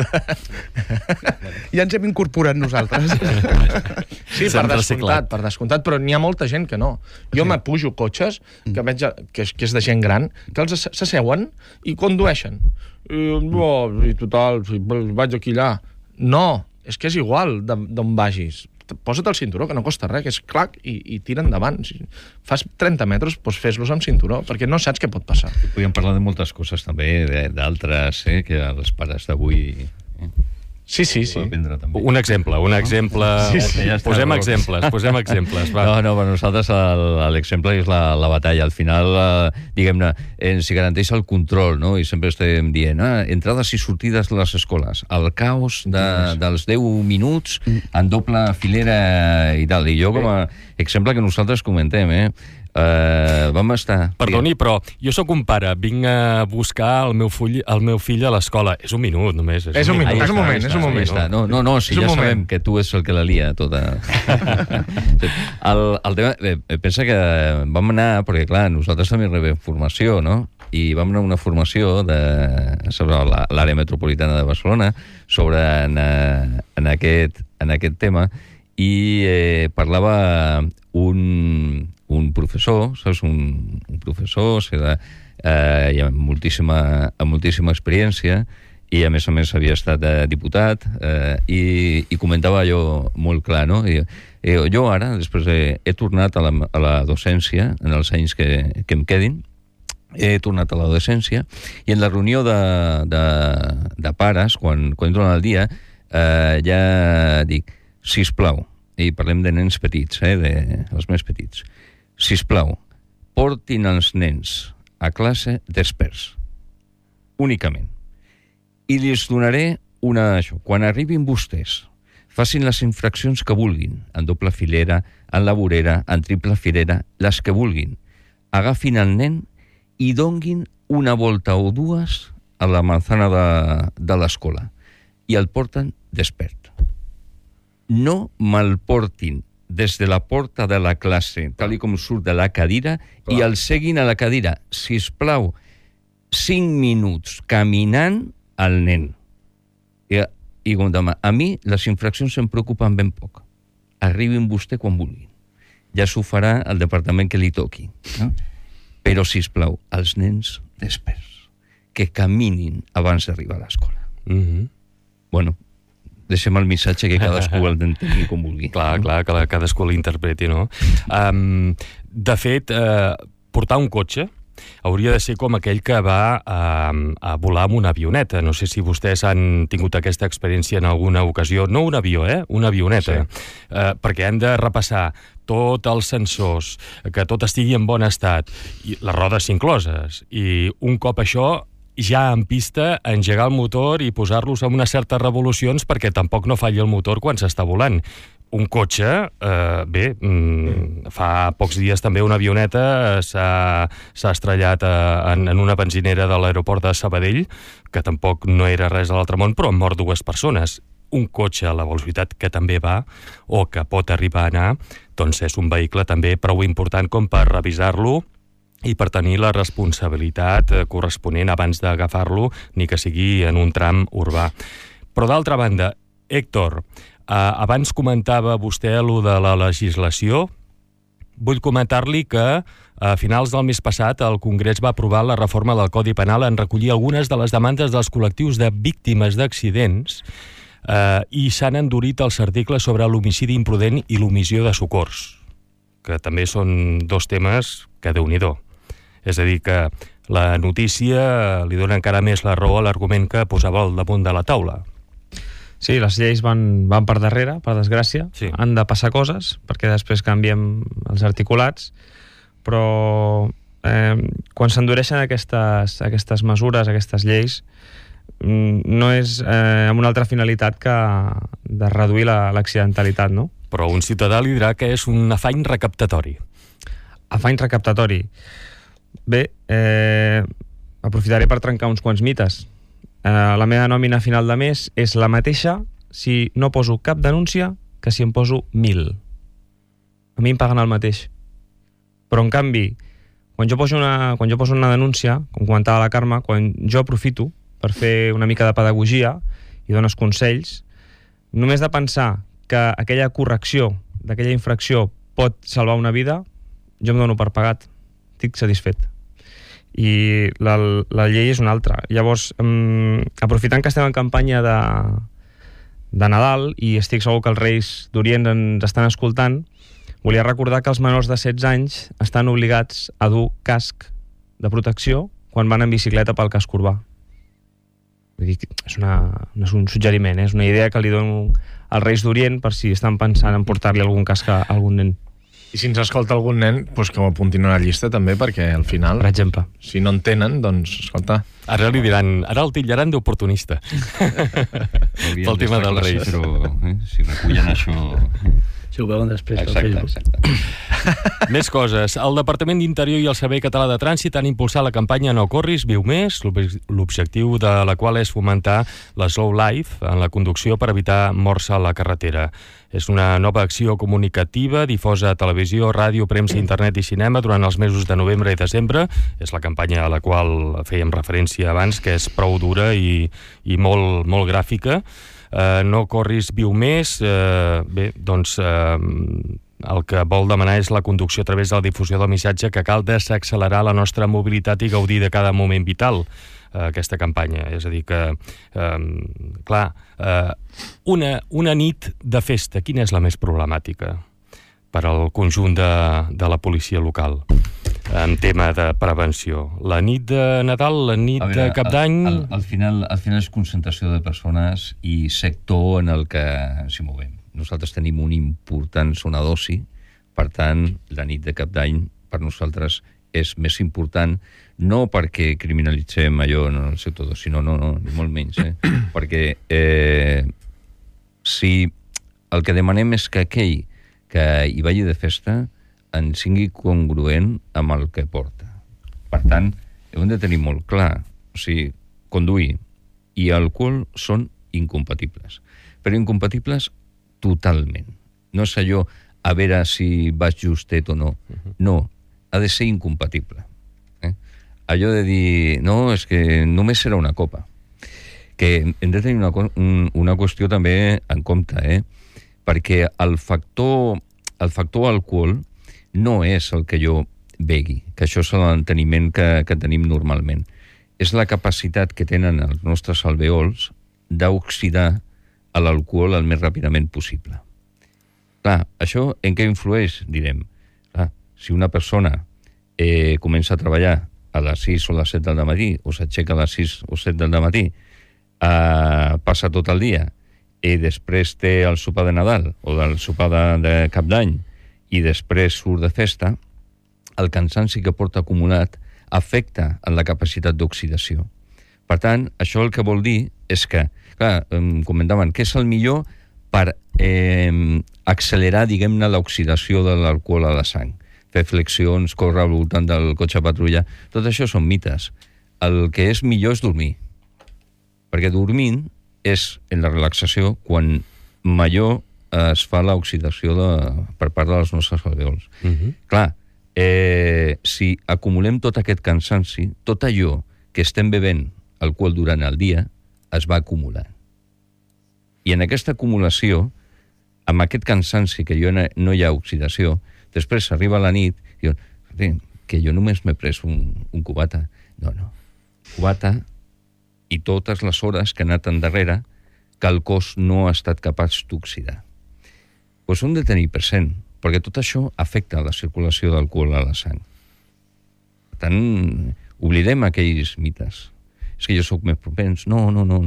Ja ens hem incorporat nosaltres. Sí, per descomptat, però n'hi ha molta gent que no. Jo m'apujo cotxes que veig que és de gent gran, que els s'asseuen i condueixen. I total, vaig aquí allà. No, és que és igual d'on vagis. posa't el cinturó, que no costa res, que és clac, i tira endavant. Si fas 30 metres, doncs fes-los amb cinturó, perquè no saps què pot passar. Podríem parlar de moltes coses també, d'altres, que els pares d'avui... Sí. Un exemple. Sí. Posem exemples. Va. No, per nosaltres l'exemple és la batalla. Al final, diguem-ne, ens garanteix el control, no? I sempre estem dient, entrades i sortides de les escoles, el caos dels 10 minuts en doble filera i tal. I jo, com a exemple que nosaltres comentem, vam estar... Perdoni, però jo sóc un pare, vinc a buscar el meu fill a l'escola. És un minut, només. És un moment. No, sí, ja sabem que tu és el que la lia tota. El tema... Pensa que vam anar, perquè clar, nosaltres també rebem formació, no? I vam anar a una formació sobre l'àrea metropolitana de Barcelona, sobre en aquest tema, i parlava un professor, saps? Un professor amb moltíssima experiència, i a més havia estat diputat, i comentava allò molt clar, no? Jo ara, després he tornat a la docència, en els anys que em quedin, he tornat a la docència, i en la reunió de pares, quan entro en el dia, ja dic, sisplau, i parlem de nens petits, dels més petits, sisplau, portin els nens a classe desperts, únicament. I els donaré quan arribin vostès, facin les infraccions que vulguin, en doble filera, en la vorera, en triple filera, les que vulguin. Agafin el nen i donguin una volta o dues a la manzana de l'escola i el porten despert. No me'l portin des de la porta de la classe, tal com surt de la cadira, i el seguin a la cadira. Sisplau, 5 minuts caminant al nen. I com demà, a mi les infraccions em preocupen ben poc. Arribin vostè quan vulguin. Ja s'ho farà el departament que li toqui. No? Però, sisplau, els nens desperts, que caminin abans d'arribar a l'escola. Bueno, deixem el missatge que cadascú el entengui com vulgui. Clar, que cadascú l'interpreti, no? De fet, portar un cotxe hauria de ser com aquell que va a volar amb una avioneta. No sé si vostès han tingut aquesta experiència en alguna ocasió. No un avió, una avioneta. Sí. Perquè han de repassar tots els sensors, que tot estigui en bon estat, i les rodes incloses. I un cop això, ja en pista, engegar el motor i posar-los en unes certes revolucions perquè tampoc no falli el motor quan s'està volant. Un cotxe, fa pocs dies també una avioneta s'ha estrellat en una benzinera de l'aeroport de Sabadell, que tampoc no era res a l'altre món, però han mort 2 persones. Un cotxe a la velocitat que també va, o que pot arribar a anar, doncs és un vehicle també prou important com per revisar-lo i per tenir la responsabilitat corresponent abans d'agafar-lo, ni que sigui en un tram urbà. Però d'altra banda, Héctor, abans comentava vostè allò de la legislació. Vull comentar-li que a finals del mes passat el Congrés va aprovar la reforma del Codi Penal en recollir algunes de les demandes dels col·lectius de víctimes d'accidents i s'han endurit els articles sobre l'homicidi imprudent i l'omissió de socors, que també són 2 temes que déu-n'hi-do. És a dir, que la notícia li dona encara més la raó a l'argument que posava al damunt de la taula. Sí, les lleis van per darrere, per desgràcia. Sí. Han de passar coses, perquè després canviem els articulats, però quan s'endureixen aquestes mesures, aquestes lleis, no és amb una altra finalitat que de reduir l'accidentalitat, no? Però un ciutadà li dirà que és un afany recaptatori. Afany recaptatori. Bé, aprofitaré per trencar uns quants mites. La meva nòmina final de mes és la mateixa si no poso cap denúncia que si em poso 1.000. A mi em paguen el mateix. Però, en canvi, quan jo poso una denúncia, com comentava la Carme, quan jo aprofito per fer una mica de pedagogia i dones consells, només de pensar que aquella correcció d'aquella infracció pot salvar una vida, jo em dono per pagat. Estic satisfet. I la llei és una altra. Llavors, aprofitant que estem en campanya de Nadal, i estic segur que els Reis d'Orient ens estan escoltant, volia recordar que els menors de 16 anys estan obligats a dur casc de protecció quan van en bicicleta pel casc urbà. Vull dir, és un suggeriment, és una idea que li dono als Reis d'Orient per si estan pensant en portar-li algun casc a algun nen. I si ens escolta algun nen, doncs que ho apuntin a la llista també, perquè al final, Per exemple. si no en tenen, doncs, escolta... Ara li diran, ara el titllaran d'oportunista. Pel tema dels Reis. Però, si recullen això... Si ho veuen després al Exacte, Facebook. exacte. Més coses. El Departament d'Interior i el Servei Català de Trànsit han impulsat la campanya No corris, viu més, l'objectiu de la qual és fomentar la slow life en la conducció per evitar morts a la carretera. És una nova acció comunicativa difosa a televisió, ràdio, premsa, internet i cinema durant els mesos de novembre i desembre. És la campanya a la qual fèiem referència abans, que és prou dura i molt, molt gràfica. No corris, viu més. Bé, doncs el que vol demanar és la conducció a través de la difusió del missatge que cal desaccelerar la nostra mobilitat i gaudir de cada moment vital. Aquesta campanya, és a dir que clar, una nit de festa, quina és la més problemàtica per al conjunt de la policia local en tema de prevenció? La nit de Nadal, la nit de Cap d'Any? Al final és concentració de persones i sector en el que s'hi movem. Nosaltres tenim una important zona d'oci, per tant, la nit de Cap d'Any per nosaltres és més important, no perquè criminalitzem allò en el sector d'oci, no, ni molt menys, perquè si el que demanem és que aquell que hi vagi de festa en sigui congruent amb el que porta. Per tant, hem de tenir molt clar, o sigui, conduir i alcohol són incompatibles, però incompatibles totalment. No és allò a veure si vas justet o no. No, ha de ser incompatible. Allò de dir, no, és que només serà una copa. Que hem de tenir una qüestió també en compte, perquè el factor alcohol no és el que jo begui, que això és l'enteniment que tenim normalment. És la capacitat que tenen els nostres alveols d'oxidar l'alcohol el més ràpidament possible. Clar, això en què influeix? Direm, si una persona comença a treballar a les 6 o les 7 del matí, o s'aixeca a les 6 o 7 del matí, passa tot el dia, i després té el sopar de Nadal o el sopar de Cap d'Any, i després surt de festa, el cansanci que porta acumulat afecta en la capacitat d'oxidació. Per tant, això el que vol dir és que, clar, comentaven, què és el millor per accelerar, diguem-ne, l'oxidació de l'alcohol a la sang? Fer flexions, córrer al voltant del cotxe patrulla, tot això són mites. El que és millor és dormir, perquè dormint és en la relaxació quan millor es fa l'oxidació per part dels nostres alveols. Clar, si acumulem tot aquest cansanci, tot allò que estem bevent alcohol durant el dia es va acumulant. I en aquesta acumulació, amb aquest cansanci que no hi ha oxidació, després arriba la nit i diuen, que jo només m'he pres un cubata. No. Cubata i totes les hores que ha anat endarrere que el cos no ha estat capaç d'oxidar. Doncs ho hem de tenir present, perquè tot això afecta la circulació d'alcohol a la sang. Per tant, oblidem aquells mites. És que jo sóc més propens. No.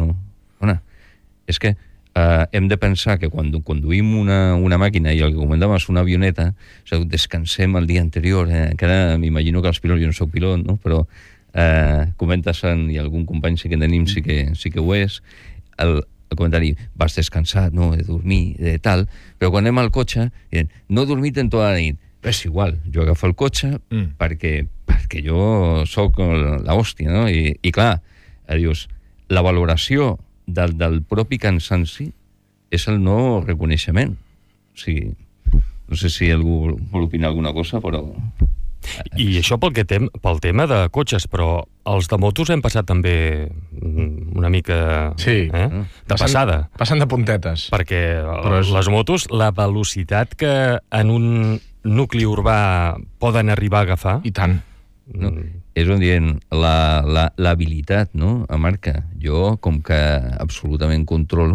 És que hem de pensar que quan conduïm una màquina i el que comentàvem és una avioneta, descansem el dia anterior, que ara m'imagino que els pilots, jo no soc pilot, no? Però comentes, i algun company sí que tenim, sí que ho és, el comentari, vas descansat, no, de dormir, de tal, però quan anem al cotxe, no he dormit en tota la nit. Però és igual, jo agafo el cotxe perquè jo sóc l'hòstia, no? I clar, dius, la valoració del propi cansanci és el no reconeixement. O sigui, no sé si algú vol opinar alguna cosa, però... I això pel tema de cotxes, però els de motos hem passat també una mica de passada. Passen de puntetes. Perquè les motos, la velocitat que en un nucli urbà poden arribar a agafar... I tant. No, és on dient l'habilitat, no?, a marca. Jo, com que absolutament controlo,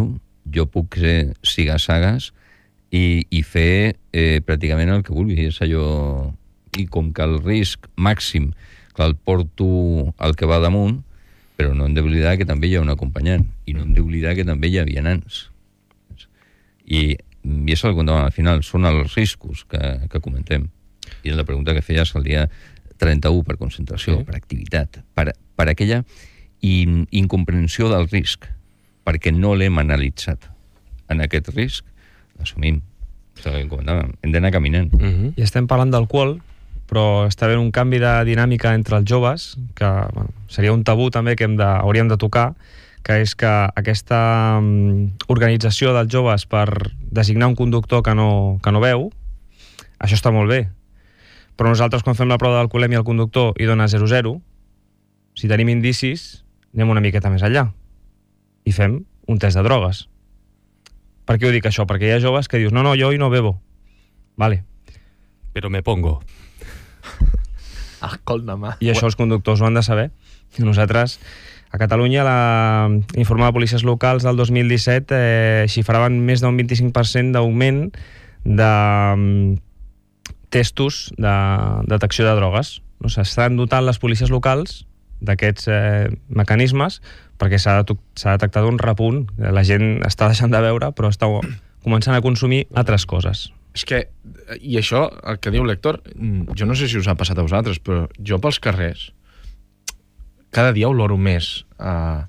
jo puc ser siga-sagues i fer pràcticament el que vulgui. És allò... I com que el risc màxim que el porto al que va damunt, però no hem d'oblidar que també hi ha un acompanyant i no hem d'oblidar que també hi ha vianants. I és el que comentàvem al final, són els riscos que comentem. I la pregunta que feies el dia 31 per concentració, per activitat, per aquella incomprensió del risc, perquè no l'hem analitzat. En aquest risc l'assumim. Hem d'anar caminant. I estem parlant d'alcohol, però està havent un canvi de dinàmica entre els joves, que seria un tabú també que hauríem de tocar, que és que aquesta organització dels joves per designar un conductor que no beu, això està molt bé. Però nosaltres, quan fem la prova d'alcoholèmia al conductor i dona 0,0, si tenim indicis, anem una miqueta més enllà i fem un test de drogues. Per què ho dic això? Perquè hi ha joves que dius, no, jo hoy no bebo. Vale. Però me pongo. Alcohol de mà. I això els conductors ho han de saber. Nosaltres, a Catalunya, l'informe de policies locals del 2017 xifraven més d'un 25% d'augment de testos de detecció de drogues. S'estan dotant les policies locals d'aquests mecanismes perquè s'ha detectat un repunt. La gent està deixant de beure, però està començant a consumir altres coses. És que, i això, el que diu l'Héctor, jo no sé si us ha passat a vosaltres, però jo pels carrers cada dia oloro més a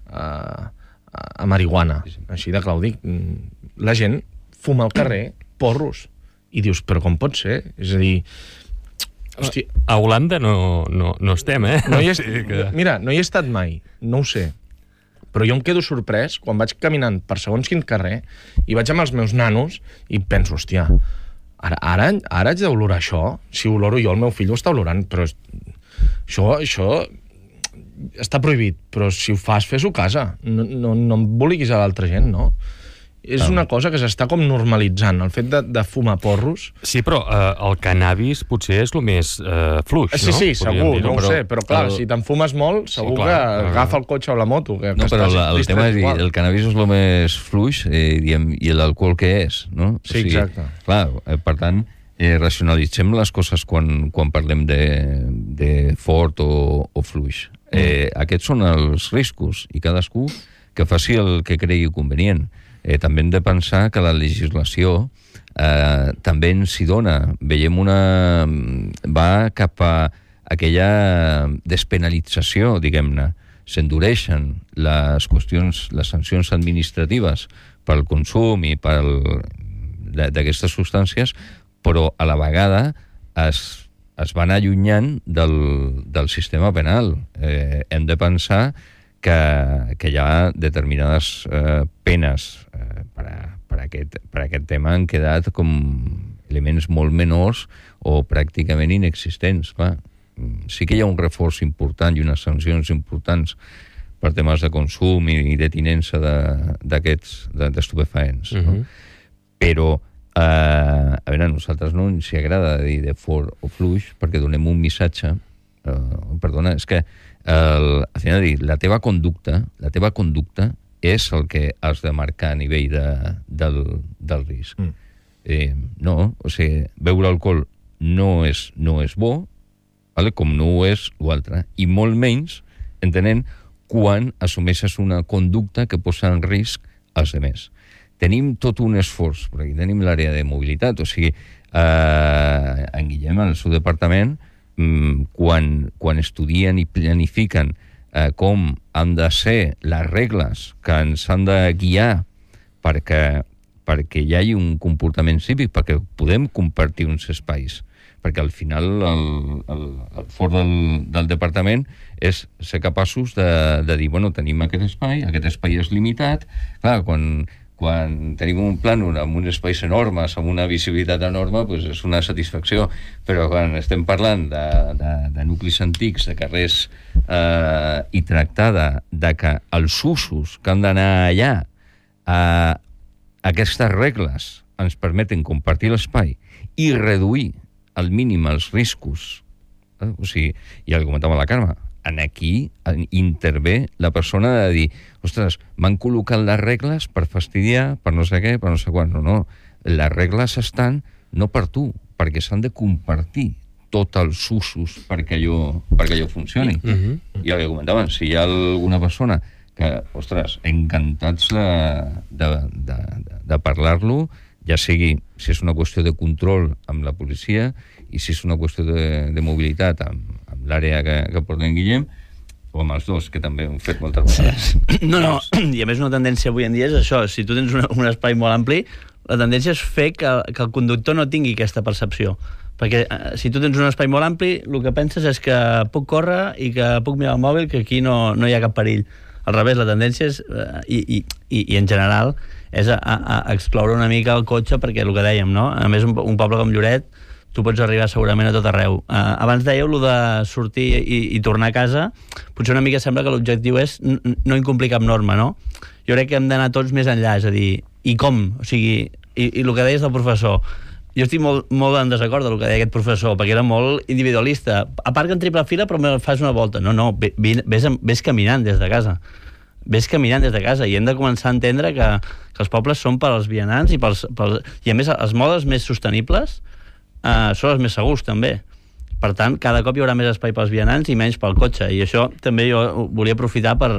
marihuana, així de clar ho dic. La gent fuma al carrer porros, i dius, però com pot ser? És a dir, hòstia... A Holanda no estem, No mira, no hi he estat mai, no ho sé. Però jo em quedo sorprès quan vaig caminant per segons quin carrer i vaig amb els meus nanos i penso, hòstia, ara haig d'olorar això? Si oloro jo, el meu fill ho està olorant, però això està prohibit, però si ho fas, fes-ho a casa. No emboliquis a l'altra gent, no? És una cosa que s'està com normalitzant, el fet de fumar porros. Sí, però el cannabis potser és el més fluix, no? Sí, segur, no ho sé, però clar, si te'n fumes molt, segur que agafa el cotxe o la moto. No, però el tema és dir, el cannabis és el més fluix i l'alcohol què és, no? Sí, exacte. Clar, per tant, racionalitzem les coses quan parlem de fort o fluix. Aquests són els riscos i cadascú que faci el que cregui convenient. També hem de pensar que la legislació també ens hi dona. Veiem va cap a aquella despenalització, diguem-ne. S'endureixen les qüestions, les sancions administratives pel consum i d'aquestes substàncies, però a la vegada es van allunyant del sistema penal. Hem de pensar que hi ha determinades penes per aquest tema han quedat com elements molt menors o pràcticament inexistents. Sí que hi ha un reforç important i unes sancions importants per temes de consum i de tinença d'estupefaents. Però a veure, a nosaltres no ens agrada dir de fort o fluix perquè donem un missatge. Perdona, és que al final dir, la teva conducta és el que has de marcar a nivell del risc. No, o sigui, beure alcohol no és bo, vale? Com no ho és l'altre, i molt menys entenent quan assumeixes una conducta que posa en risc als altres. Tenim tot un esforç, perquè tenim l'àrea de mobilitat, o sigui, en Guillem, al seu departament, quan estudien i planifiquen com han de ser les regles que ens han de guiar perquè hi hagi un comportament cívic, perquè podem compartir uns espais, perquè al final el fort del departament és ser capaços de dir, bueno, tenim aquest espai és limitat, clar, quan tenim un plànol amb uns espais enormes, amb una visibilitat enorme, doncs és una satisfacció. Però quan estem parlant de nuclis antics, de carrers, i tractar de que els usos que han d'anar allà, aquestes regles ens permeten compartir l'espai i reduir al mínim els riscos. O sigui, ja ho comentava la Carme, en aquí intervé la persona de dir, ostres, m'han col·locat les regles per fastidiar, per no sé què, per no sé quan. No. Les regles estan no per tu, perquè s'han de compartir tots els usos perquè allò funcioni. I el que comentaven, si hi ha alguna persona que, ostres, encantats de parlar-lo, ja sigui si és una qüestió de control amb la policia i si és una qüestió de mobilitat amb l'àrea que porta en Guillem, o amb els dos, que també ho hem fet moltes vegades. No, i a més una tendència avui en dia és això, si tu tens un espai molt ampli, la tendència és fer que el conductor no tingui aquesta percepció. Perquè si tu tens un espai molt ampli, el que penses és que puc córrer i que puc mirar el mòbil, que aquí no hi ha cap perill. Al revés, la tendència és, i en general, és a excloure una mica el cotxe, perquè el que dèiem, no? A més, un poble com Lloret, tu pots arribar segurament a tot arreu. Abans dèieu lo de sortir i tornar a casa, potser una mica sembla que l'objectiu és no incomplir cap norma, no? Jo crec que hem d'anar tots més enllà, és a dir, i com? O sigui, i el que deies del professor, jo estic molt en desacord del que deia aquest professor, perquè era molt individualista. Aparca en triple fila, però me fas una volta. No, ves caminant des de casa. Ves caminant des de casa, i hem de començar a entendre que els pobles són per als vianants i a més els modes més sostenibles són els més segurs també. Per tant, cada cop hi haurà més espai pels vianants i menys pel cotxe, i això també jo volia aprofitar per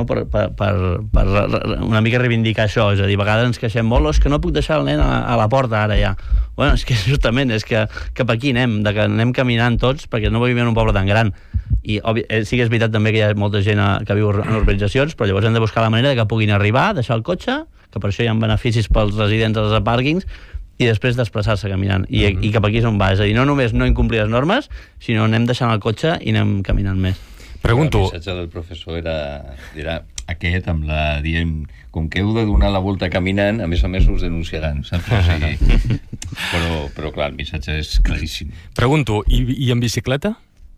una mica reivindicar això. És a dir, a vegades ens queixem molt, és que no puc deixar el nen a la porta ara ja. Bueno, és que justament és que cap aquí anem, que anem caminant tots, perquè no vivim en un poble tan gran. I sí que és veritat també que hi ha molta gent que viu en urbanitzacions, però llavors hem de buscar la manera que puguin arribar, deixar el cotxe, que per això hi ha beneficis pels residents als pàrquings, i després desplaçar-se caminant. I cap aquí és on va. És a dir, no només no incomplir les normes, sinó anem deixant el cotxe i anem caminant més. Pregunto... El missatge del professor era aquest, amb la dient, com que heu de donar la volta caminant, a més us denunciaran, saps? O sigui, però clar, el missatge és claríssim. Pregunto, i en bicicleta?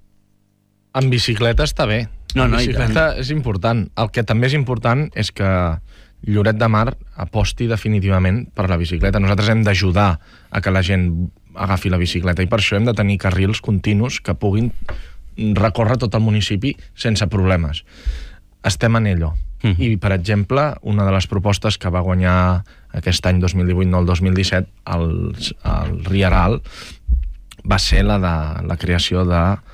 En bicicleta està bé. No, en bicicleta és important. El que també és important és que Lloret de Mar aposti definitivament per la bicicleta. Nosaltres hem d'ajudar a que la gent agafi la bicicleta i per això hem de tenir carrils continus que puguin recórrer tot el municipi sense problemes. Estem en ello. I, per exemple, una de les propostes que va guanyar aquest any 2018, no el 2017, el Rieral, va ser la de la creació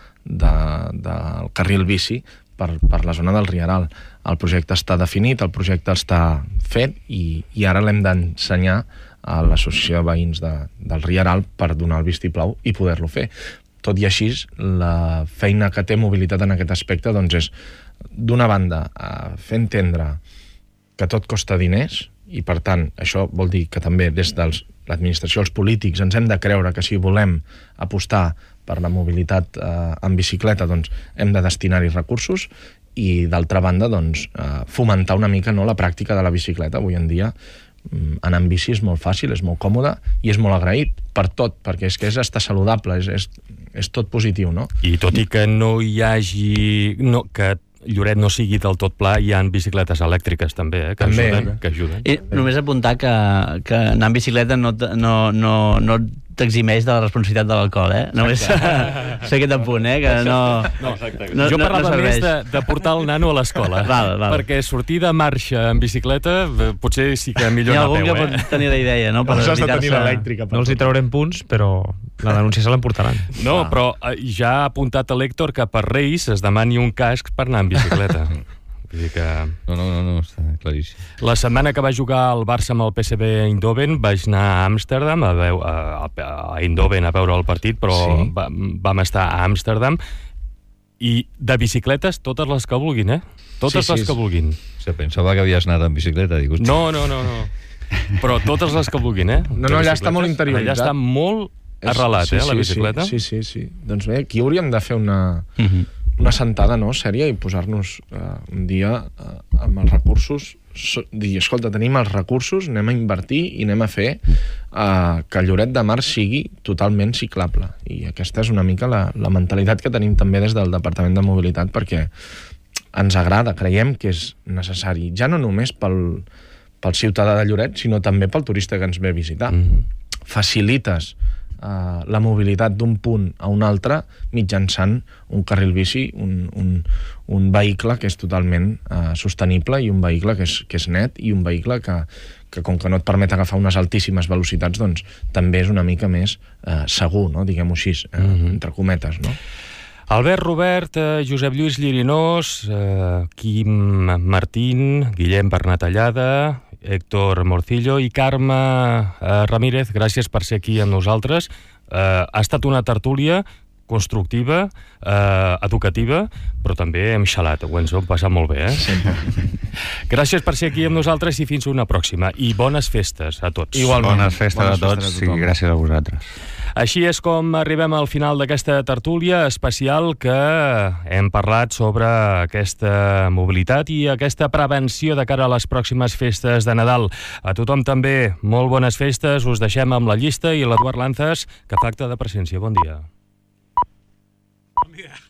del carril bici per la zona del Rieral. El projecte està definit, el projecte està fet i ara l'hem d'ensenyar a l'associació de veïns del Rieral per donar el vistiplau i poder-lo fer. Tot i així, la feina que té mobilitat en aquest aspecte doncs és, d'una banda, fer entendre que tot costa diners i, per tant, això vol dir que també des de l'administració, els polítics, ens hem de creure que si volem apostar per la mobilitat en bicicleta, doncs hem de destinar-hi recursos i, d'altra banda, doncs, fomentar una mica la pràctica de la bicicleta. Avui en dia anar en bici és molt fàcil, és molt còmode i és molt agraït per tot, perquè és que és estar saludable, és tot positiu, no? I tot i que no hi hagi... que Lloret no sigui del tot pla, hi ha bicicletes elèctriques també, que ajuden. I només apuntar que anar en bicicleta no t'eximeix de la responsabilitat de l'alcohol, Només sé aquest apunt, que no jo parlava més de portar el nano a l'escola. Val. Perquè sortir de marxa en bicicleta potser sí que millor anar a peu, Hi ha algun que pot tenir la idea, no? Això has de tenir l'elèctrica. No els hi traurem punts, però la denúncia se l'emportaran. No, però ja ha apuntat a l'Héctor que per Reis es demani un casc per anar en bicicleta. Vull dir que... No, està claríssim. La setmana que va jugar el Barça amb el PSV Eindhoven vaig anar a Amsterdam, a Eindhoven a veure el partit, però sí. Vam estar a Amsterdam i de bicicletes totes les que vulguin, Totes les que vulguin. Se pensava que havies anat en bicicleta, dic. No. Però totes les que vulguin, No, allà està molt interioritzat. Allà està molt arrelat, la bicicleta. Sí. Doncs bé, aquí hauríem de fer una sentada, sèria, i posar-nos un dia amb els recursos, dir, escolta, tenim els recursos, anem a invertir i anem a fer que Lloret de Mar sigui totalment ciclable. I aquesta és una mica la mentalitat que tenim també des del Departament de Mobilitat, perquè ens agrada, creiem que és necessari, ja no només pel ciutadà de Lloret, sinó també pel turista que ens ve a visitar. Facilites la mobilitat d'un punt a un altre mitjançant un carril bici, un vehicle que és totalment sostenible i un vehicle que és net i un vehicle que com que no et permet agafar unes altíssimes velocitats, doncs també és una mica més segur, no? Diguem-ho així, entre cometes, no? Albert Robert, Josep Lluís Llirinós, Quim Martín, Guillem Bernatallada, Héctor Morcillo i Carme Ramírez, gràcies per ser aquí amb nosaltres. Ha estat una tertúlia constructiva, educativa, però també hem xalat, ho ens ho hem passat molt bé, Sempre. Gràcies per ser aquí amb nosaltres i fins una pròxima. I bones festes a tots. Igualment. Bones festes a tots i gràcies a vosaltres. Així és com arribem al final d'aquesta tertúlia especial que hem parlat sobre aquesta mobilitat i aquesta prevenció de cara a les pròximes festes de Nadal. A tothom també, molt bones festes, us deixem amb la llista i l'Eduard Lanzas, que fa acte de presència. Bon dia. Bon dia.